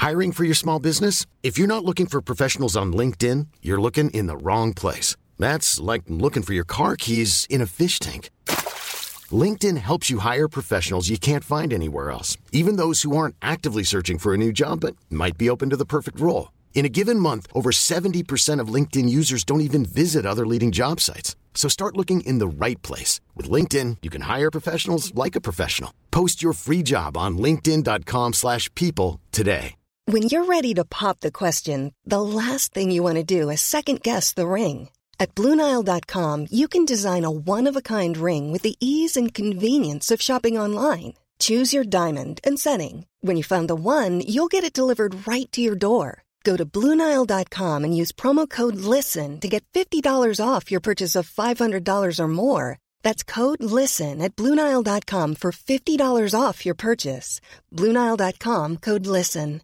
Hiring for your small business? If you're not looking for professionals on LinkedIn, you're looking in the wrong place. That's like looking for your car keys in a fish tank. LinkedIn helps you hire professionals you can't find anywhere else, even those who aren't actively searching for a new job but might be open to the perfect role. In a given month, over 70% of LinkedIn users don't even visit other leading job sites. So start looking in the right place. With LinkedIn, you can hire professionals like a professional. Post your free job on linkedin.com/people today. When you're ready to pop the question, the last thing you want to do is second-guess the ring. At BlueNile.com, you can design a one-of-a-kind ring with the ease and convenience of shopping online. Choose your diamond and setting. When you find the one, you'll get it delivered right to your door. Go to BlueNile.com and use promo code LISTEN to get $50 off your purchase of $500 or more. That's code LISTEN at BlueNile.com for $50 off your purchase. BlueNile.com, code LISTEN.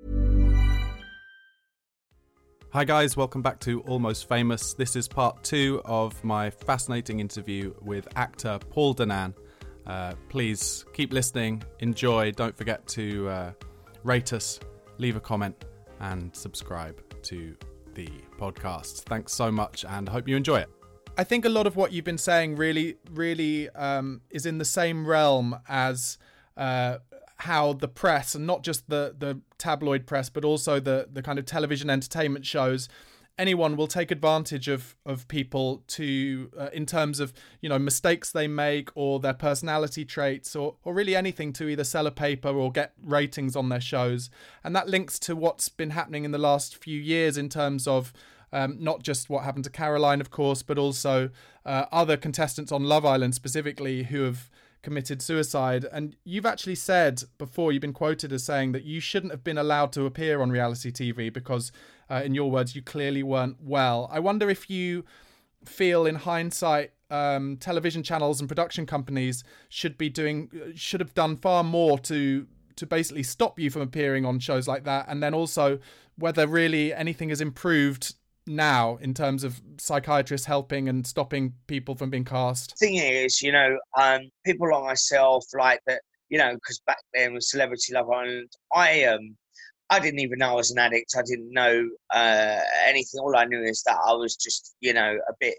Hi guys, welcome back to Almost Famous. This is part 2 of my fascinating interview with actor Paul Danan. Please keep listening, enjoy, don't forget to rate us, leave a comment and subscribe to the podcast. Thanks so much and I hope you enjoy it. I think a lot of what you've been saying really is in the same realm as how the press, and not just the tabloid press, but also the kind of television entertainment shows, anyone will take advantage of people to in terms of, you know, mistakes they make or their personality traits or really anything to either sell a paper or get ratings on their shows. And that links to what's been happening in the last few years in terms of not just what happened to Caroline, of course, but also other contestants on Love Island specifically who have committed suicide. And you've actually said before, you've been quoted as saying that you shouldn't have been allowed to appear on reality TV because, in your words, you clearly weren't well. I wonder if you feel in hindsight television channels and production companies should have done far more to basically stop you from appearing on shows like that, and then also whether really anything has improved now in terms of psychiatrists helping and stopping people from being cast. Thing is, you know, people like myself, like that, you know, because back then with Celebrity Love Island, I didn't even know I was an addict. I didn't know anything. All I knew is that I was just, you know, a bit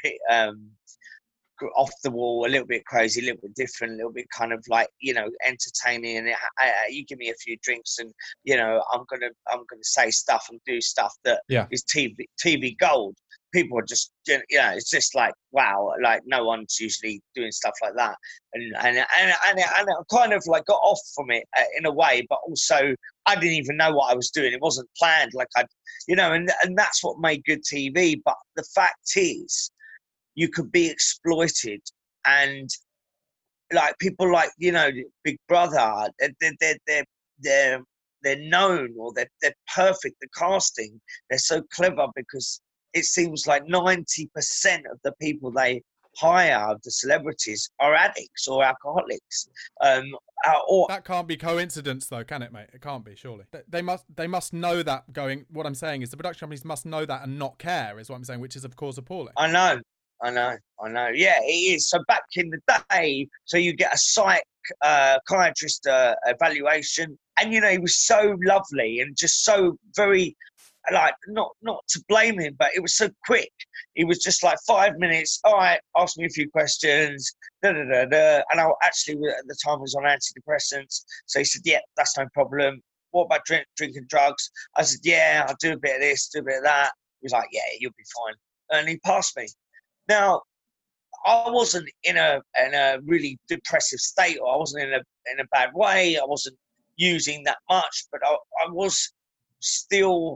off the wall, a little bit crazy, a little bit different, a little bit kind of like, you know, entertaining. And you give me a few drinks, and you know, I'm gonna say stuff and do stuff that is TV gold. People are just, you know, it's just like, wow, like no one's usually doing stuff like that. And I kind of like got off from it in a way, but also I didn't even know what I was doing. It wasn't planned, like you know, and that's what made good TV. But the fact is, you could be exploited, and like people like, you know, Big Brother, they're known, or they're perfect. The casting, they're so clever because it seems like 90% of the people they hire, the celebrities, are addicts or alcoholics. Or that can't be coincidence, though, can it, mate? It can't be, surely. They must know that. What I'm saying is the production companies must know that and not care, is what I'm saying, which is of course appalling. I know. Yeah, it is. So back in the day, so you get a psychiatrist evaluation, and you know, he was so lovely and just so very, like, not to blame him, but it was so quick. He was just like 5 minutes. All right, ask me a few questions. And I actually at the time was on antidepressants, so he said, "Yeah, that's no problem. What about drinking drugs?" I said, "Yeah, I'll do a bit of this, do a bit of that." He was like, "Yeah, you'll be fine," and he passed me. Now, I wasn't in a really depressive state, or I wasn't in a bad way. I wasn't using that much, but I was still,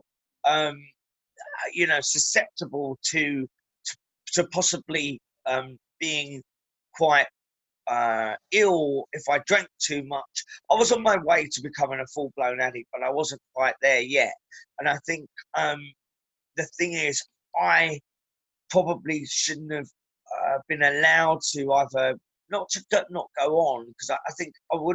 you know, susceptible to possibly being quite ill if I drank too much. I was on my way to becoming a full-blown addict, but I wasn't quite there yet. And I think the thing is, I probably shouldn't have been allowed to either not go on, because I think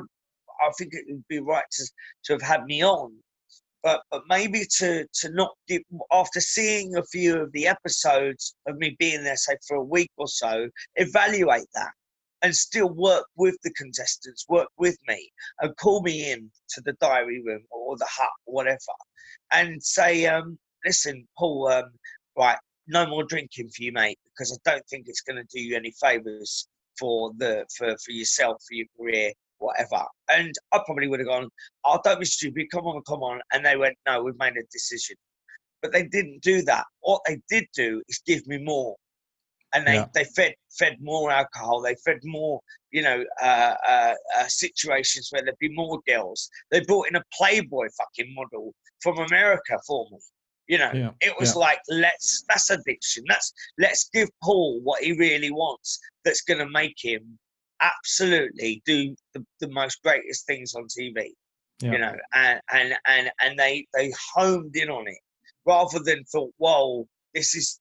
it would be right to have had me on, but maybe to not give, after seeing a few of the episodes of me being there, say for a week or so, evaluate that and still work with the contestants, work with me, and call me in to the diary room or the hut or whatever, and say, listen, Paul, right, no more drinking for you, mate, because I don't think it's going to do you any favours for yourself, for your career, whatever. And I probably would have gone, oh, don't be stupid, come on. And they went, no, we've made a decision. But they didn't do that. What they did do is give me more. And they fed more alcohol. They fed more, situations where there'd be more girls. They brought in a Playboy fucking model from America for me. It was like, that's addiction. Let's give Paul what he really wants. That's going to make him absolutely do the most greatest things on TV. And they homed in on it rather than thought, whoa, this is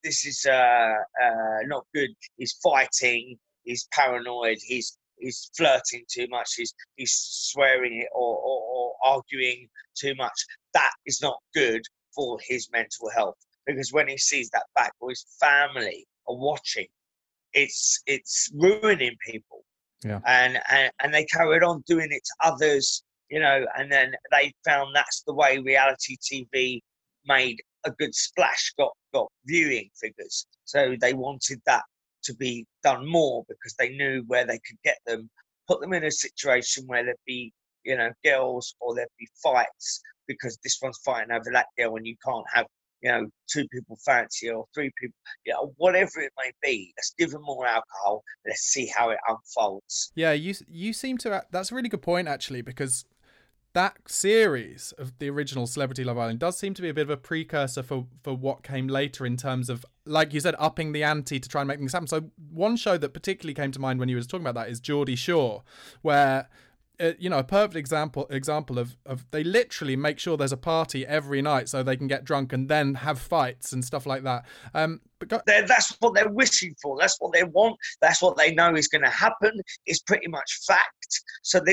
not good. He's fighting. He's paranoid. He's flirting too much. He's swearing it or arguing too much. That is not good for his mental health, because when he sees that back, or his family are watching, it's ruining people. And they carried on doing it to others, and then they found that's the way reality TV made a good splash, got viewing figures. So they wanted that to be done more, because they knew where they could get them, put them in a situation where there'd be, girls, or there'd be fights, because this one's fighting over that girl, and you can't have, 2 people fancy, or 3 people, whatever it may be. Let's give them more alcohol. Let's see how it unfolds. Yeah, you seem to. That's a really good point, actually, because that series of the original Celebrity Love Island does seem to be a bit of a precursor for what came later, in terms of, like you said, upping the ante to try and make things happen. So one show that particularly came to mind when you were talking about that is Geordie Shore, where a perfect example of they literally make sure there's a party every night so they can get drunk and then have fights and stuff like that. That's what they're wishing for. That's what they want. That's what they know is going to happen. It's pretty much fact. So they've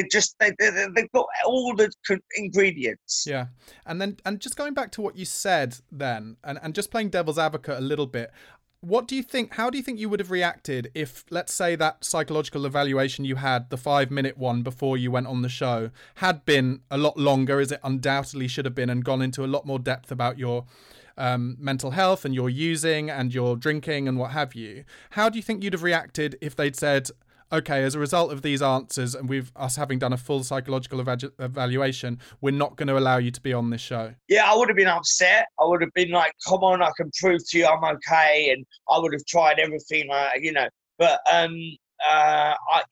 got all the ingredients. Yeah, and just going back to what you said then, and just playing devil's advocate a little bit. What do you think? How do you think you would have reacted if, let's say, that psychological evaluation you had, the 5-minute one before you went on the show, had been a lot longer, as it undoubtedly should have been, and gone into a lot more depth about your mental health and your using and your drinking and what have you? How do you think you'd have reacted if they'd said, okay, as a result of these answers and us having done a full psychological evaluation, we're not going to allow you to be on this show? Yeah, I would have been upset. I would have been like, come on, I can prove to you I'm okay. And I would have tried everything, but I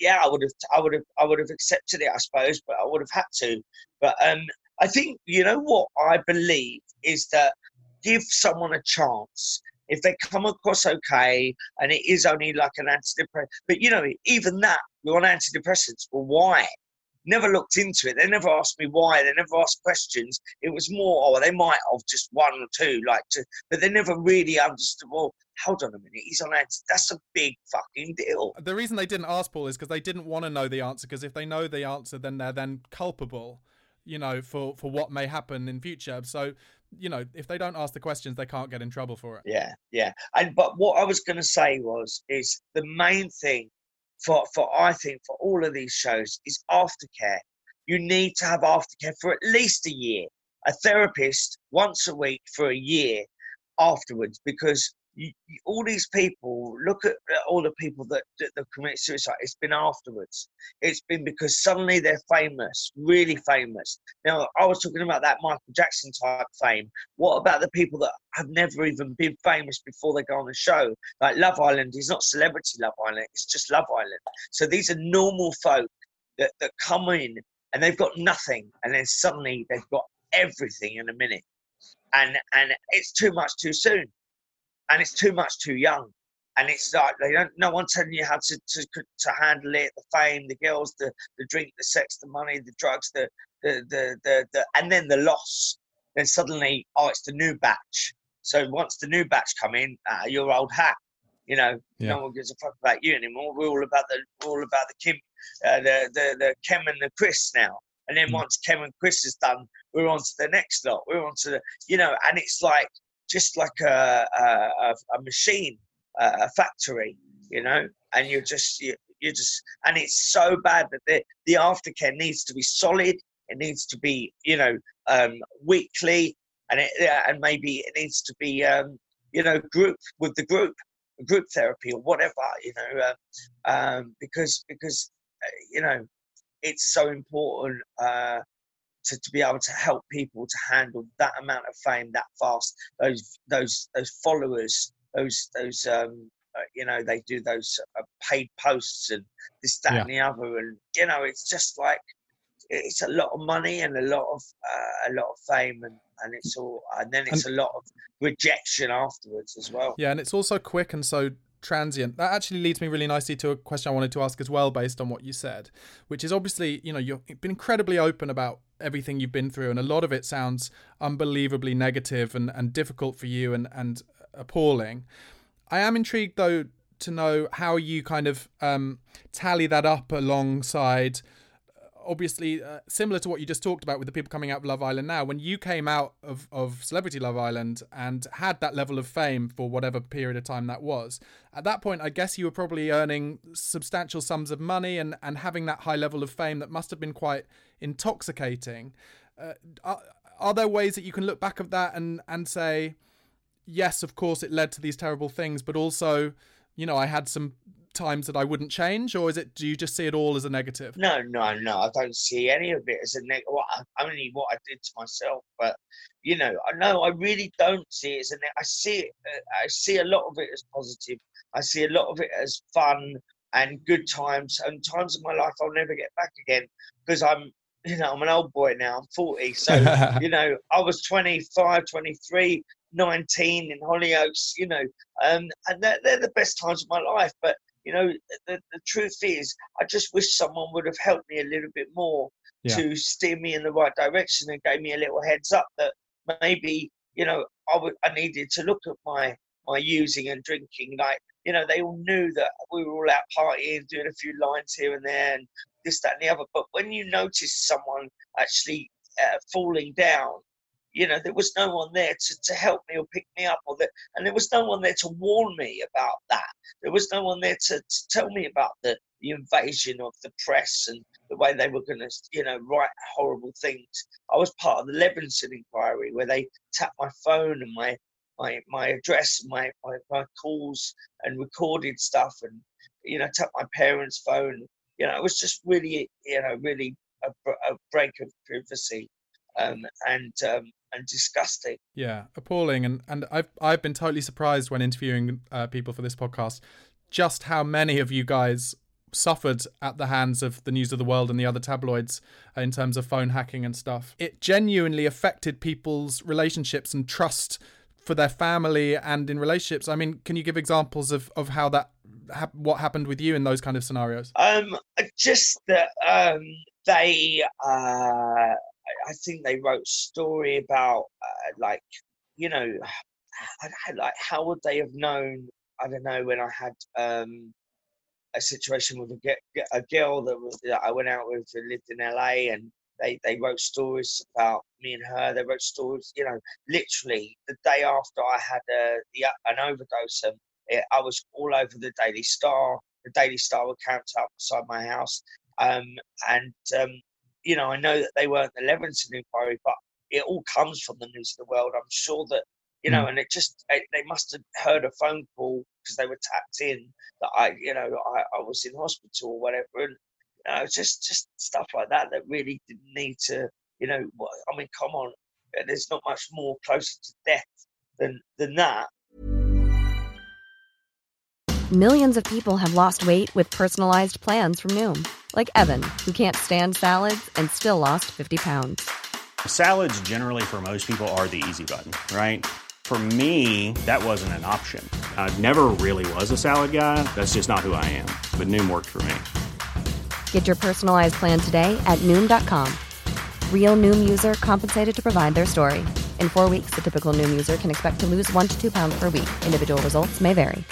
would have accepted it, I suppose, but I would have had to. But I think, what I believe is that give someone a chance. If they come across okay, and it is only like an antidepressant, but even that, you're on antidepressants. Well, why? Never looked into it. They never asked me why. They never asked questions. It was more, they might have just 1 or 2, but they never really understood. Well, hold on a minute, he's on that's a big fucking deal. The reason they didn't ask Paul is because they didn't want to know the answer. Because if they know the answer, then they're then culpable, for what may happen in future. So, if they don't ask the questions, they can't get in trouble for it. Yeah. But what I was going to say is the main thing I think for all of these shows is aftercare. You need to have aftercare for at least a year. A therapist once a week for a year afterwards, because all these people, look at all the people that commit suicide. It's been afterwards. It's been because suddenly they're famous, really famous. Now, I was talking about that Michael Jackson type fame. What about the people that have never even been famous before they go on the show? Like Love Island is not Celebrity Love Island. It's just Love Island. So these are normal folk that come in and they've got nothing, and then suddenly they've got everything in a minute. And it's too much too soon. And it's too much too young, and it's like no one's telling you how to handle it. The fame, the girls, the drink, the sex, the money, the drugs, the and then the loss. Then suddenly, it's the new batch. So once the new batch come in, you're old hat. No one gives a fuck about you anymore. We're all about the Kim, the Kem and the Chris now. And then once Kem and Chris is done, we're on to the next lot. We're on to the and it's like, just like a machine, a factory, and you're just, and it's so bad that the aftercare needs to be solid. It needs to be, weekly, and maybe it needs to be, group therapy or whatever, because it's so important to be able to help people to handle that amount of fame that fast. Those followers, they do those paid posts and this, that, and the other, and it's just like it's a lot of money and a lot of fame, and it's all, and then it's a lot of rejection afterwards as well. Yeah, and it's also quick and so transient. That actually leads me really nicely to a question I wanted to ask as well, based on what you said, which is obviously, you've been incredibly open about everything you've been through, and a lot of it sounds unbelievably negative and difficult for you and appalling. I am intrigued, though, to know how you kind of tally that up alongside, obviously, similar to what you just talked about with the people coming out of Love Island now. When you came out of Celebrity Love Island and had that level of fame for whatever period of time that was, at that point, I guess you were probably earning substantial sums of money and having that high level of fame that must have been quite intoxicating. Are there ways that you can look back at that and say, yes, of course, it led to these terrible things, but also, I had some times that I wouldn't change? Or do you just see it all as a negative? No, I don't see any of it as a negative. Only what I did to myself, but I really don't see it as a negative. I see a lot of it as positive. I see a lot of it as fun and good times, and times of my life I'll never get back again, because I'm an old boy now. I'm 40, so I was 25, 23, 19 in Hollyoaks, and they're the best times of my life. But the truth is, I just wish someone would have helped me a little bit more to steer me in the right direction and gave me a little heads up that maybe, I needed to look at my using and drinking. Like, they all knew that we were all out partying, doing a few lines here and there and this, that, and the other. But when you notice someone actually falling down, there was no one there to help me or pick me up, and there was no one there to warn me about that. There was no one there to tell me about the invasion of the press and the way they were going to, write horrible things. I was part of the Levinson inquiry, where they tapped my phone and my address and my calls and recorded stuff, and tapped my parents' phone. It was just really, really a break of privacy. And disgusting. Yeah, appalling. And I've been totally surprised when interviewing people for this podcast, just how many of you guys suffered at the hands of the News of the World and the other tabloids in terms of phone hacking and stuff. It genuinely affected people's relationships and trust for their family and in relationships. I mean, can you give examples of how what happened with you in those kind of scenarios? Just that they... I think they wrote a story about, how would they have known? I don't know, when I had a situation with a girl that I went out with who lived in LA, and they wrote stories about me and her. They wrote stories, literally the day after I had an overdose. I was all over the Daily Star. The Daily Star were camped outside my house, I know that they weren't the Levinson inquiry, but it all comes from the News of the World. I'm sure that, and they must have heard a phone call because they were tapped in that I was in hospital or whatever. And just stuff like that really didn't need to, come on. There's not much more closer to death than that. Millions of people have lost weight with personalized plans from Noom. Like Evan, who can't stand salads and still lost 50 pounds. Salads generally for most people are the easy button, right? For me, that wasn't an option. I never really was a salad guy. That's just not who I am. But Noom worked for me. Get your personalized plan today at Noom.com. Real Noom user compensated to provide their story. In 4 weeks, the typical Noom user can expect to lose 1 to 2 pounds per week. Individual results may vary.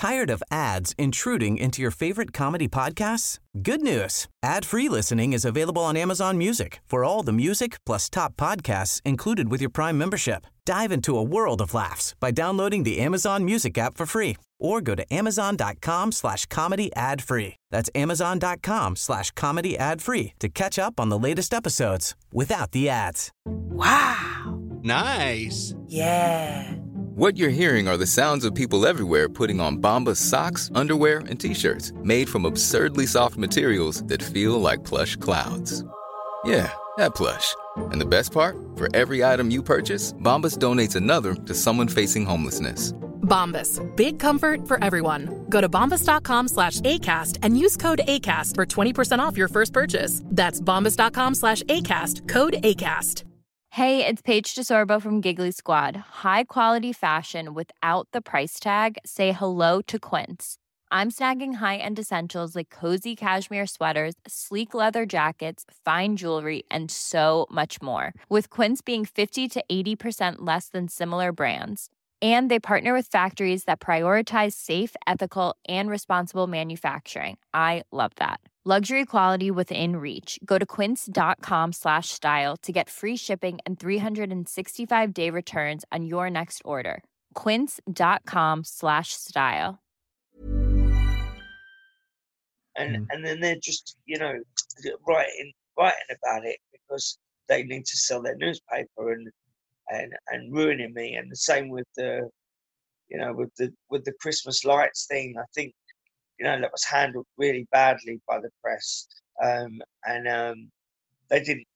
Tired of ads intruding into your favorite comedy podcasts? Good news. Ad-free listening is available on Amazon Music for all the music plus top podcasts included with your Prime membership. Dive into a world of laughs by downloading the Amazon Music app for free or go to amazon.com/comedy ad-free. That's amazon.com/comedy ad-free to catch up on the latest episodes without the ads. Wow. Nice. Yeah. What you're hearing are the sounds of people everywhere putting on Bombas socks, underwear, and T-shirts made from absurdly soft materials that feel like plush clouds. Yeah, that plush. And the best part? For every item you purchase, Bombas donates another to someone facing homelessness. Bombas. Big comfort for everyone. Go to bombas.com/ACAST and use code ACAST for 20% off your first purchase. That's bombas.com/ACAST. Code ACAST. Hey, it's Paige DeSorbo from Giggly Squad. High quality fashion without the price tag. Say hello to Quince. I'm snagging high-end essentials like cozy cashmere sweaters, sleek leather jackets, fine jewelry, and so much more. With Quince being 50 to 80% less than similar brands. And they partner with factories that prioritize safe, ethical, and responsible manufacturing. I love that. Luxury quality within reach. Go to quince.com/style to get free shipping and 365-day returns on your next order. Quince.com/style. And then they're just, writing about it because they need to sell their newspaper and ruining me. And the same with the Christmas lights thing. I think that was handled really badly by the press, and they didn't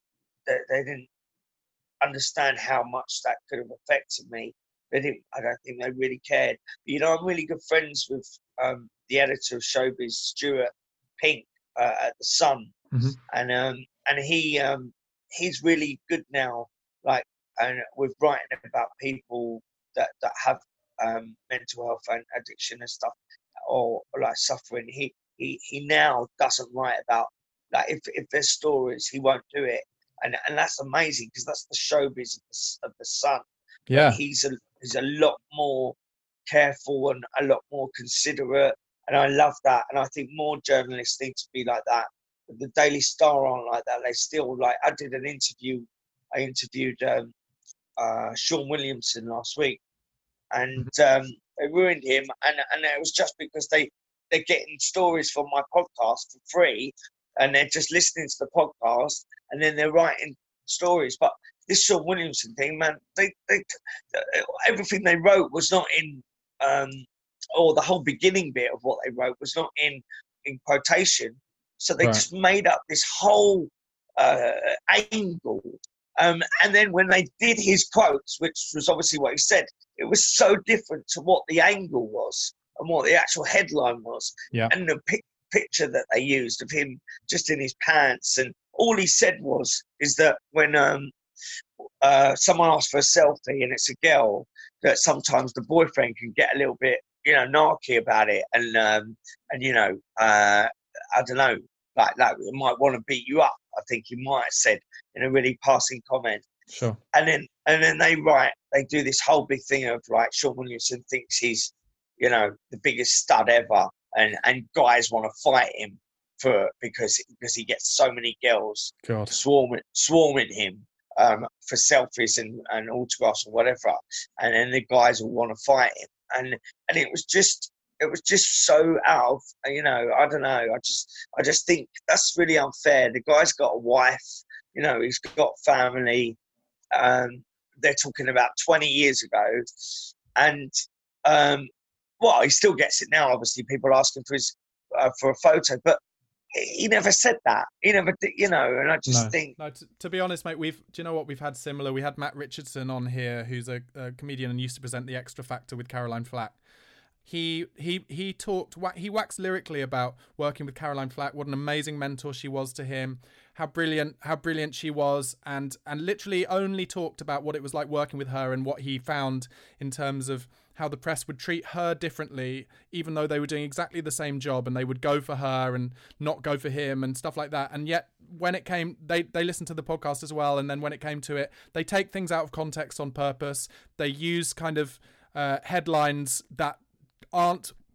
understand how much that could have affected me. I don't think they really cared. But, I'm really good friends with the editor of Showbiz, Stuart Pink, at the Sun, and he's really good now, and with writing about people that have mental health and addiction and stuff, or suffering. He now doesn't write about if there's stories, he won't do it, and that's amazing because that's the Showbiz of the Sun. Yeah, he's a lot more careful and a lot more considerate, and I love that. And I think more journalists need to be like that. The Daily Star aren't like that. They still I did an interview. I interviewed Sean Williamson last week, and they ruined him, and it was just because they're getting stories from my podcast for free, and they're just listening to the podcast, and then they're writing stories. But this Sean Williamson thing, man, they everything they wrote was not in, or the whole beginning bit of what they wrote was not in quotation. So they just made up this whole angle. And then when they did his quotes, which was obviously what he said, it was so different to what the angle was and what the actual headline was. Yeah. And the picture that they used of him just in his pants. And all he said is that when someone asks for a selfie and it's a girl, that sometimes the boyfriend can get a little bit, narky about it. And I don't know, like it might want to beat you up. I think he might have said in a really passing comment. Sure. And then they do this whole big thing of Sean Williamson thinks he's, the biggest stud ever, and guys want to fight him because he gets so many girls swarming him for selfies and autographs or whatever, and then the guys will want to fight him, and it was just so out of, I don't know. I just think that's really unfair. The guy's got a wife, he's got family. They're talking about 20 years ago, and he still gets it now. Obviously, people ask him for a photo, but he never said that. He never did, and I just think. No, to be honest, mate, do you know what? We've had similar. We had Matt Richardson on here, who's a comedian and used to present The Extra Factor with Caroline Flack. He waxed lyrically about working with Caroline Flack, what an amazing mentor she was to him, how brilliant she was, and literally only talked about what it was like working with her and what he found in terms of how the press would treat her differently, even though they were doing exactly the same job, and they would go for her and not go for him and stuff like that. And yet when it came, they listened to the podcast as well, and then when it came to it, they take things out of context on purpose. They use kind of headlines that aren't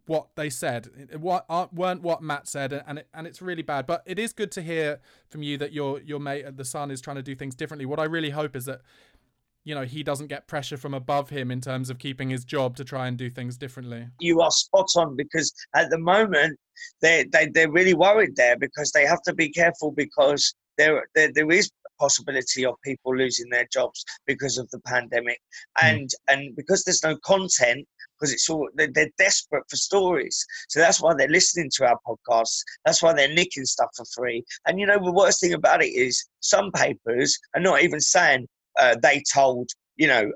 what they said, weren't what Matt said, and it's really bad. But it is good to hear from you that your mate, the Sun, is trying to do things differently. What I really hope is that, you know, he doesn't get pressure from above him in terms of keeping his job to try and do things differently. You are spot on, because at the moment they're really worried there, because they have to be careful, because there is a possibility of people losing their jobs because of the pandemic, and because there's no content, because it's all they're desperate for stories. So that's why they're listening to our podcasts. That's why they're nicking stuff for free. And you know, the worst thing about it is some papers are not even saying they told, you know,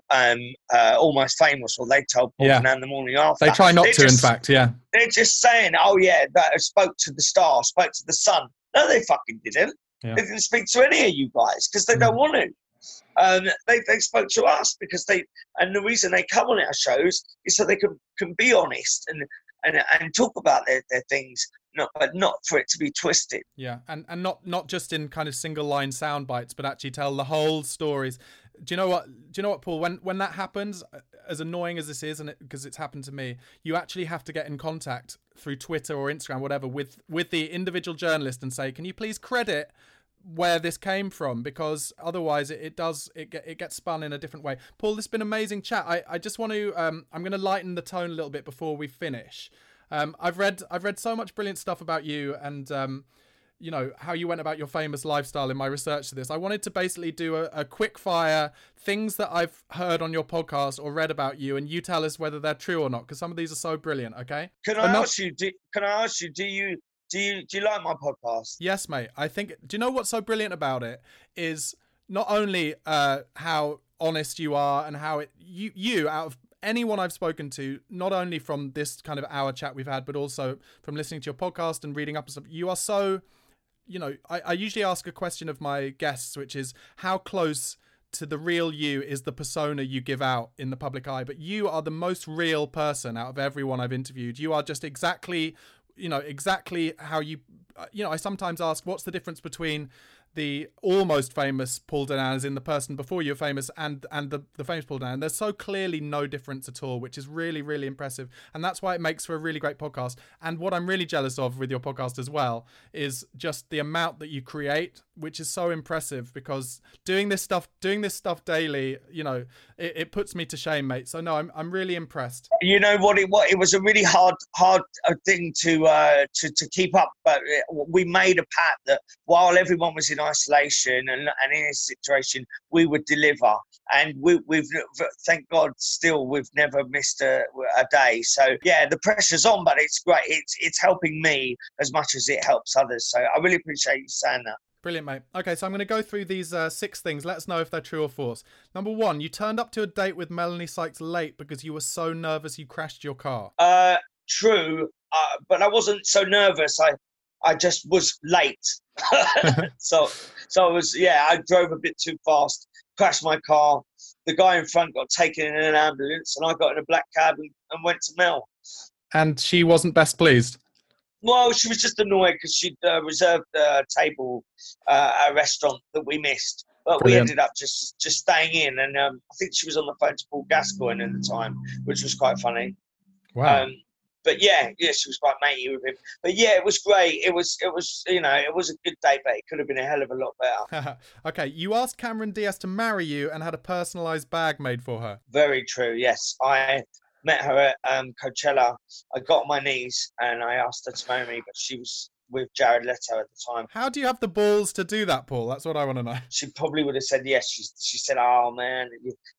Almost Famous, or they told Paul Danan the morning after. They try not to, in fact, yeah. They're just saying, oh yeah, that spoke to the Star, spoke to the Sun. No, they fucking didn't. Yeah. They didn't speak to any of you guys because they don't want to. They spoke to us because and the reason they come on our shows is so they can be honest and talk about their things, but not for it to be twisted. Yeah, and not just in kind of single line sound bites, but actually tell the whole stories. Do you know what, Paul? When that happens, as annoying as this is, and because it's happened to me, you actually have to get in contact through Twitter or Instagram, whatever, with the individual journalist and say, can you please credit where this came from, because otherwise it gets spun in a different way. Paul, this has been an amazing chat. I just want to I'm going to lighten the tone a little bit before we finish. I've read so much brilliant stuff about you, and you know, how you went about your famous lifestyle in my research to this. I wanted to basically do a quick fire things that I've heard on your podcast or read about you, and you tell us whether they're true or not, because some of these are so brilliant. Okay. Can I ask you? Do you like my podcast? Yes, mate. I think. Do you know what's so brilliant about it is not only how honest you are, and how you out of anyone I've spoken to, not only from this kind of hour chat we've had, but also from listening to your podcast and reading up and stuff, you are so, you know, I usually ask a question of my guests, which is how close to the real you is the persona you give out in the public eye. But you are the most real person out of everyone I've interviewed. You are just exactly how you know, I sometimes ask, what's the difference between the almost famous Paul Danan, as in the person before you're famous, and the famous Paul Danan? There's so clearly no difference at all, which is really, really impressive. And that's why it makes for a really great podcast. And what I'm really jealous of with your podcast as well is just the amount that you create, which is so impressive, because doing this stuff daily, you know, it puts me to shame, mate. So no, I'm really impressed. You know what it was a really hard thing to keep up, but we made a pact that while everyone was in isolation and in this situation, we would deliver, and we've thank God still we've never missed a day. So yeah, the pressure's on, but it's great. It's helping me as much as it helps others. So I really appreciate you saying that. Brilliant, mate. Okay, so I'm going to go through these 6 things. Let us know if they're true or false. Number 1, you turned up to a date with Melanie Sykes late because you were so nervous you crashed your car. True, but I wasn't so nervous. I just was late. so I was, I drove a bit too fast, crashed my car. The guy in front got taken in an ambulance, and I got in a black cab and went to Mel. And she wasn't best pleased? Well, she was just annoyed because she'd reserved a table at a restaurant that we missed. But Brilliant. We ended up just staying in, and I think she was on the phone to Paul Gascoigne at the time, which was quite funny. Wow. But yeah, she was quite matey with him. But yeah, it was great. It was, you know, it was a good day, but it could have been a hell of a lot better. Okay, you asked Cameron Diaz to marry you and had a personalised bag made for her. Very true, yes. I met her at Coachella. I got on my knees and I asked her to marry me, but she was with Jared Leto at the time. How do you have the balls to do that, Paul? That's what I want to know. She probably would have said yes. She said, "Oh man,"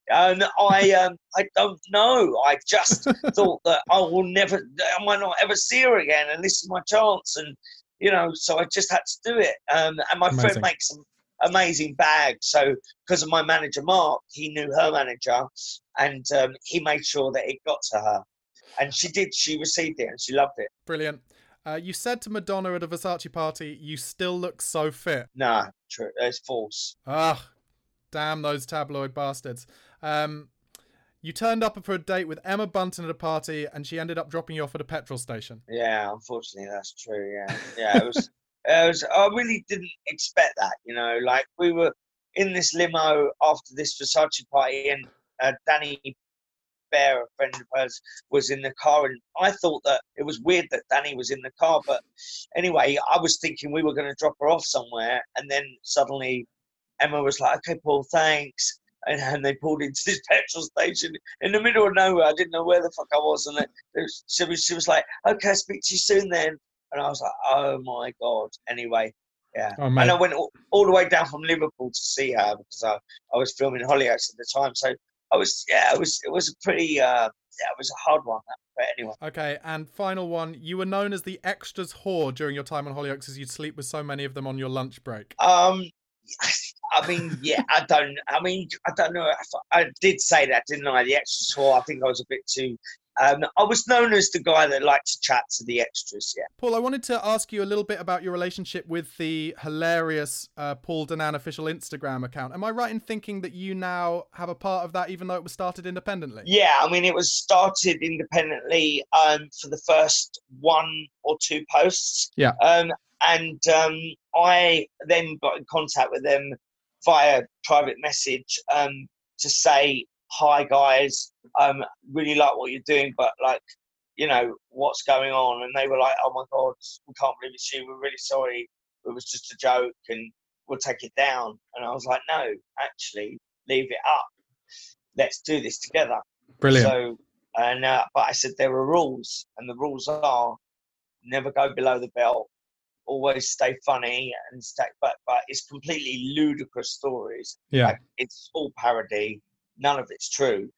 I don't know. I just thought that I might not ever see her again, and this is my chance, and you know, so I just had to do it. And my Amazing. Friend makes some amazing bags, so because of my manager Mark, he knew her manager, and he made sure that it got to her, and she did. She received it, and she loved it. Brilliant. You said to Madonna at a Versace party, "You still look so fit." Nah, true. It's false. Ah, damn those tabloid bastards. You turned up for a date with Emma Bunton at a party, and she ended up dropping you off at a petrol station. Yeah, unfortunately, that's true. Yeah, it was. I really didn't expect that. You know, like we were in this limo after this Versace party, and Danny Bear, a friend of hers, was in the car, and I thought that it was weird that Danny was in the car. But anyway, I was thinking we were going to drop her off somewhere, and then suddenly Emma was like, "Okay, Paul, thanks." And they pulled into this petrol station in the middle of nowhere. I didn't know where the fuck I was. And she was like, "Okay, I'll speak to you soon then." And I was like, "Oh my God." Anyway, yeah. Oh, and I went all the way down from Liverpool to see her because I was filming Hollyoaks at the time. So it was a pretty, it was a hard one. But anyway. Okay, and final one. You were known as the extras whore during your time on Hollyoaks as you'd sleep with so many of them on your lunch break. I mean, yeah, I don't know. I did say that, didn't I? The extras whore. I think I was a bit too. I was known as the guy that liked to chat to the extras, yeah. Paul, I wanted to ask you a little bit about your relationship with the hilarious Paul Danan official Instagram account. Am I right in thinking that you now have a part of that, even though it was started independently? Yeah, I mean, it was started independently for the first 1 or 2 posts. Yeah. And I then got in contact with them via private message to say, "Hi guys, really like what you're doing, but like, you know, what's going on?" And they were like, "Oh my God, we can't believe it's you. We're really sorry. It was just a joke and we'll take it down." And I was like, "No, actually, leave it up. Let's do this together." Brilliant. So, but I said there are rules, and the rules are never go below the belt. Always stay funny and but it's completely ludicrous stories. Yeah, like, it's all parody. None of it's true.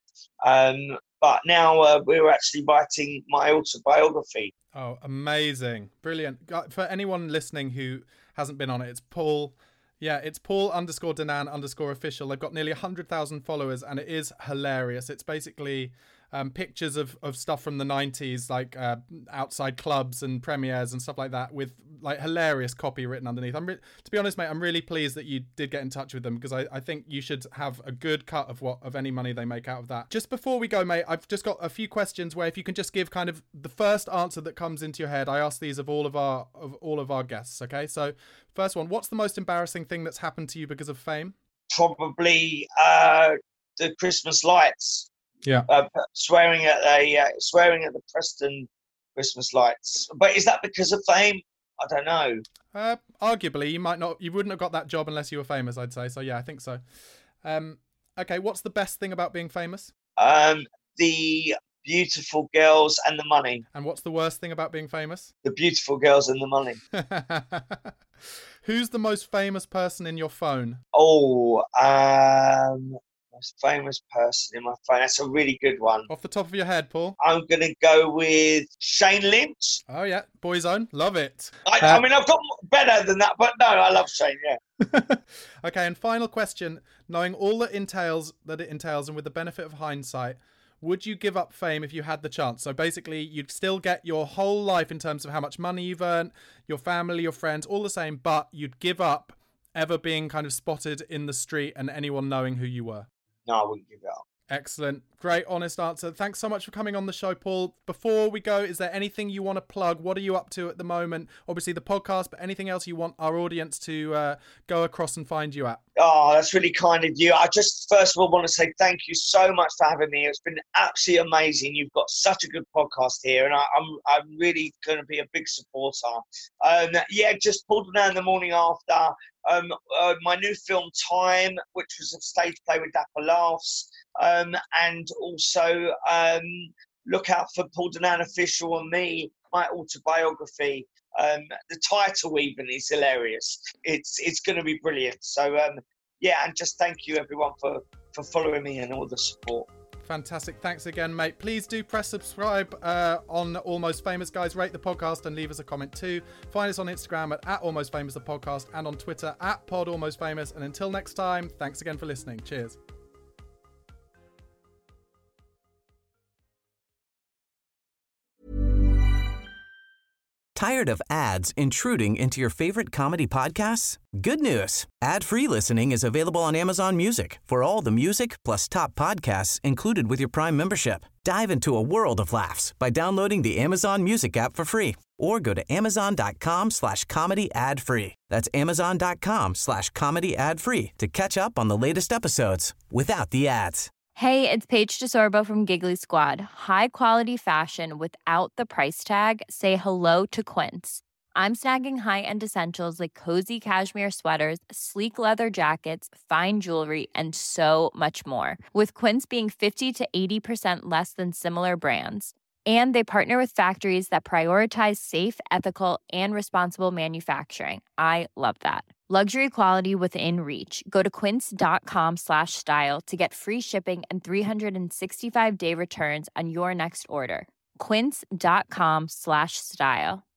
But now we're actually writing my autobiography. Oh, amazing. Brilliant. For anyone listening who hasn't been on it, it's Paul. Yeah, it's Paul_Danan_official. They've got nearly 100,000 followers and it is hilarious. It's basically pictures of stuff from the 90s, like outside clubs and premieres and stuff like that, with like hilarious copy written underneath. To be honest, mate, I'm really pleased that you did get in touch with them, because I think you should have a good cut of any money they make out of that. Just before we go, mate, I've just got a few questions where if you can just give kind of the first answer that comes into your head. I ask these of all of our guests. Okay, so first one: what's the most embarrassing thing that's happened to you because of fame? Probably the Christmas lights. Yeah. Swearing at the Preston Christmas lights. But is that because of fame? I don't know. Arguably, you wouldn't have got that job unless you were famous, I'd say. So yeah, I think so. Okay, what's the best thing about being famous? The beautiful girls and the money. And what's the worst thing about being famous? The beautiful girls and the money. Who's the most famous person in your phone? Oh, most famous person in my phone. That's a really good one. Off the top of your head, Paul? I'm going to go with Shane Lynch. Oh, yeah. Boyzone. Love it. I mean, I've got better than that, but no, I love Shane, yeah. Okay, and final question. Knowing all that it entails, and with the benefit of hindsight, would you give up fame if you had the chance? So basically, you'd still get your whole life in terms of how much money you've earned, your family, your friends, all the same, but you'd give up ever being kind of spotted in the street and anyone knowing who you were. No, I wouldn't give it up. Excellent. Great, honest answer. Thanks so much for coming on the show, Paul. Before we go, is there anything you want to plug? What are you up to at the moment? Obviously the podcast, but anything else you want our audience to go across and find you at? Oh, that's really kind of you. I just first of all want to say thank you so much for having me. It's been absolutely amazing. You've got such a good podcast here, and I'm really going to be a big supporter. Yeah, just Paul Danan the morning after. My new film Time, which was a stage play with Dapper Laughs, and also look out for Paul Danan Official and me, my autobiography. The title even is hilarious. It's going to be brilliant. So yeah, and just thank you everyone for following me and all the support. Fantastic. Thanks again, mate. Please do press subscribe on Almost Famous, guys. Rate the podcast and leave us a comment too. Find us on Instagram at Almost Famous the podcast, and on Twitter at Pod Almost Famous. And until next time, thanks again for listening. Cheers. Tired of ads intruding into your favorite comedy podcasts? Good news. Ad-free listening is available on Amazon Music for all the music plus top podcasts included with your Prime membership. Dive into a world of laughs by downloading the Amazon Music app for free, or go to amazon.com/comedy ad-free. That's amazon.com/comedy ad-free to catch up on the latest episodes without the ads. Hey, it's Paige DeSorbo from Giggly Squad. High quality fashion without the price tag. Say hello to Quince. I'm snagging high-end essentials like cozy cashmere sweaters, sleek leather jackets, fine jewelry, and so much more. With Quince being 50 to 80% less than similar brands. And they partner with factories that prioritize safe, ethical, and responsible manufacturing. I love that. Luxury quality within reach. Go to quince.com/style to get free shipping and 365-day returns on your next order. Quince.com/style.